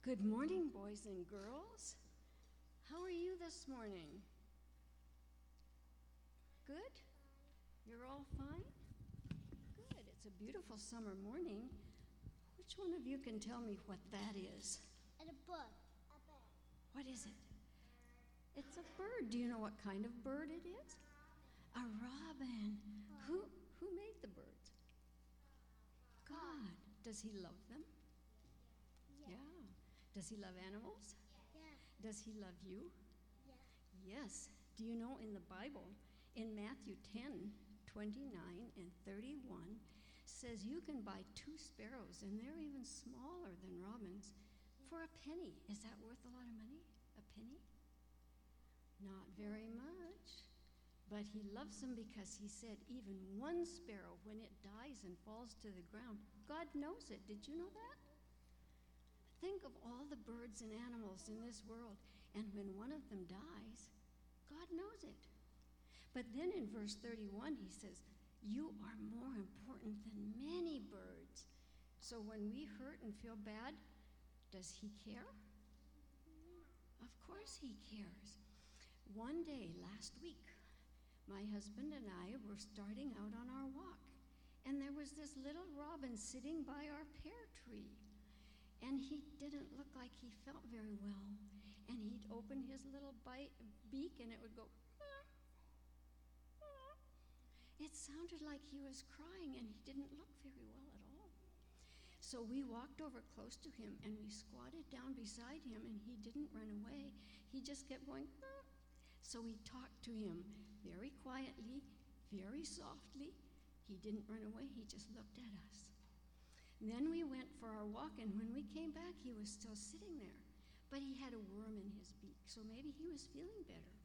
Good morning, boys and girls. How are you this morning? Good? You're all fine? Good. It's a beautiful summer morning. Which one of you can tell me what that is? And a bird. A bird. What is it? It's a bird. Do you know what kind of bird it is? A robin. Who made the birds? God. Does he love them? Yeah. Does he love animals? Yeah. Does he love you? Yeah. Yes. Do you know in the Bible, in Matthew 10:29 and 31, says you can buy 2 sparrows, and they're even smaller than robins, for a penny. Is that worth a lot of money? A penny? Not very much. But he loves them because he said even one sparrow, when it dies and falls to the ground, God knows it. Did you know that? Think of all the birds and animals in this world, and when one of them dies, God knows it. But then in verse 31, he says, you are more important than many birds. So when we hurt and feel bad, does he care? Of course he cares. One day last week, my husband and I were starting out on our walk, and there was this little robin sitting by our pear tree. And he didn't look like he felt very well. And he'd open his little beak and it would go, ah, ah. It sounded like he was crying, and he didn't look very well at all. So we walked over close to him and we squatted down beside him, and he didn't run away. He just kept going, ah. So we talked to him very quietly, very softly. He didn't run away, he just looked at us. Then we went for our walk, and when we came back, he was still sitting there. But he had a worm in his beak, so maybe he was feeling better.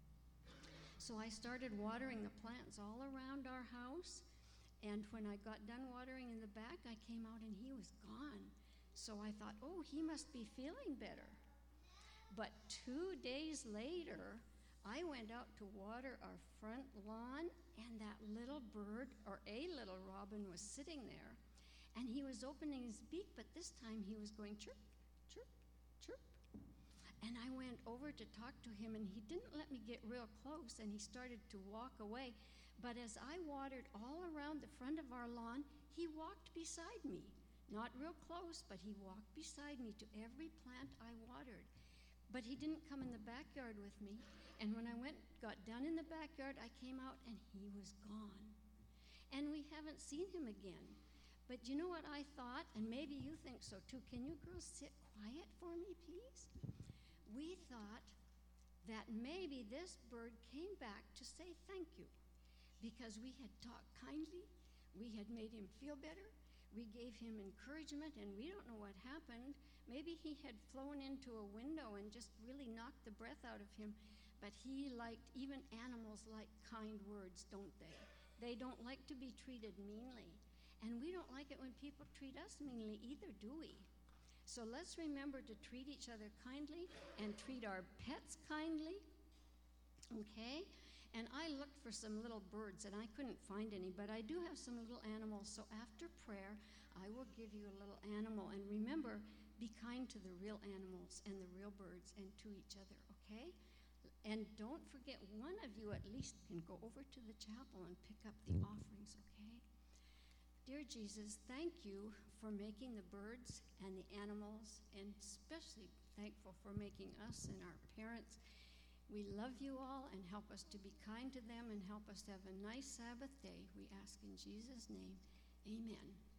So I started watering the plants all around our house, and when I got done watering in the back, I came out and he was gone. So I thought, oh, he must be feeling better. But 2 days later, I went out to water our front lawn, and that little bird, or a little robin, was sitting there. And he was opening his beak, but this time he was going chirp, chirp, chirp. And I went over to talk to him, and he didn't let me get real close, and he started to walk away. But as I watered all around the front of our lawn, he walked beside me. Not real close, but he walked beside me to every plant I watered. But he didn't come in the backyard with me. And when I got done in the backyard, I came out, and he was gone. And we haven't seen him again. But you know what I thought? And maybe you think so too. Can you girls sit quiet for me, please? We thought that maybe this bird came back to say thank you, because we had talked kindly, we had made him feel better, we gave him encouragement, and we don't know what happened. Maybe he had flown into a window and just really knocked the breath out of him. But even animals like kind words, don't they? They don't like to be treated meanly. And we don't like it when people treat us meanly either, do we? So let's remember to treat each other kindly and treat our pets kindly, okay? And I looked for some little birds, and I couldn't find any, but I do have some little animals. So after prayer, I will give you a little animal. And remember, be kind to the real animals and the real birds and to each other, okay? And don't forget, one of you at least can go over to the chapel and pick up the offerings, okay? Dear Jesus, thank you for making the birds and the animals, and especially thankful for making us and our parents. We love you all, and help us to be kind to them, and help us to have a nice Sabbath day. We ask in Jesus' name, amen.